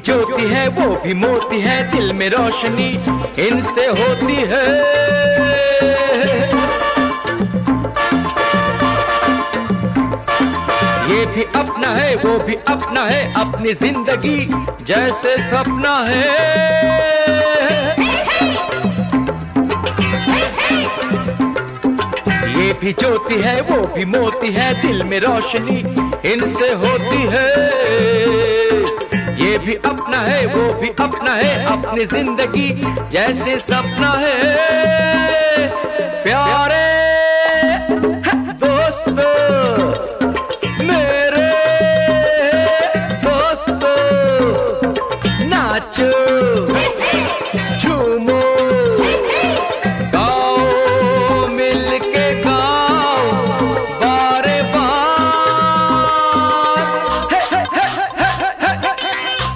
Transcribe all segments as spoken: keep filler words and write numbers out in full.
ज्योति है वो भी मोती है, दिल में रोशनी इनसे होती है। ये भी अपना है वो भी अपना है, अपनी जिंदगी जैसे सपना है। ये भी ज्योति है वो भी मोती है, दिल में रोशनी इनसे होती है। ये भी अपना है वो भी अपना है, अपनी जिंदगी जैसे सपना है। प्यारे दोस्तों मेरे दोस्तों, नाचो झूमो गाओ मिलके गाओ बारे बार। हे, हे, हे, हे, हे, हे, हे।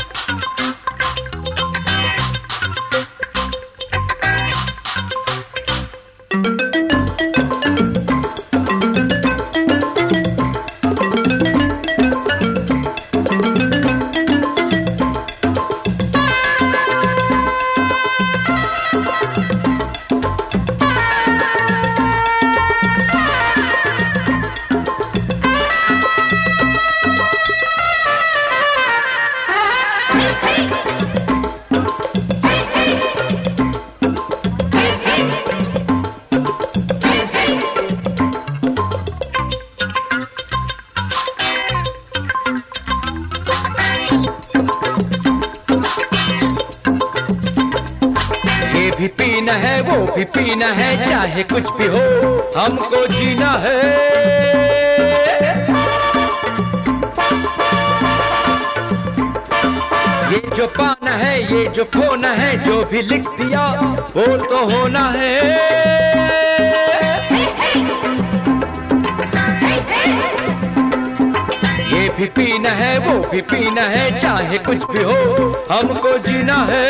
ये भी पीना है वो भी पीना है, चाहे कुछ भी हो हमको जीना है। ये जो पाना है ये जो खोना है, जो भी लिख दिया वो तो होना है। ये भी पीना है वो भी पीना है, चाहे कुछ भी हो हमको जीना है।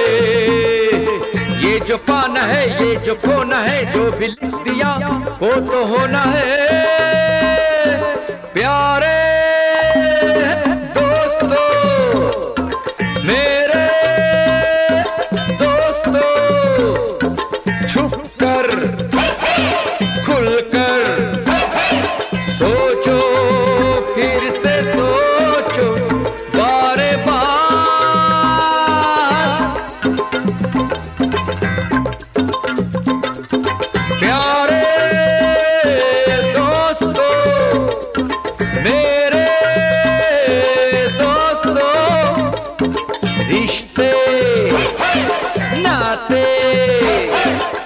ये जो पाना है ये जो खोना है, जो भी लिख दिया वो तो होना है। प्यारे दोस्तों मेरे दोस्तों, छुपकर खुलकर सोचो फिर से सोचो बारे बार। प्यारे दोस्तों मेरे दोस्तों, रिश्ते नाते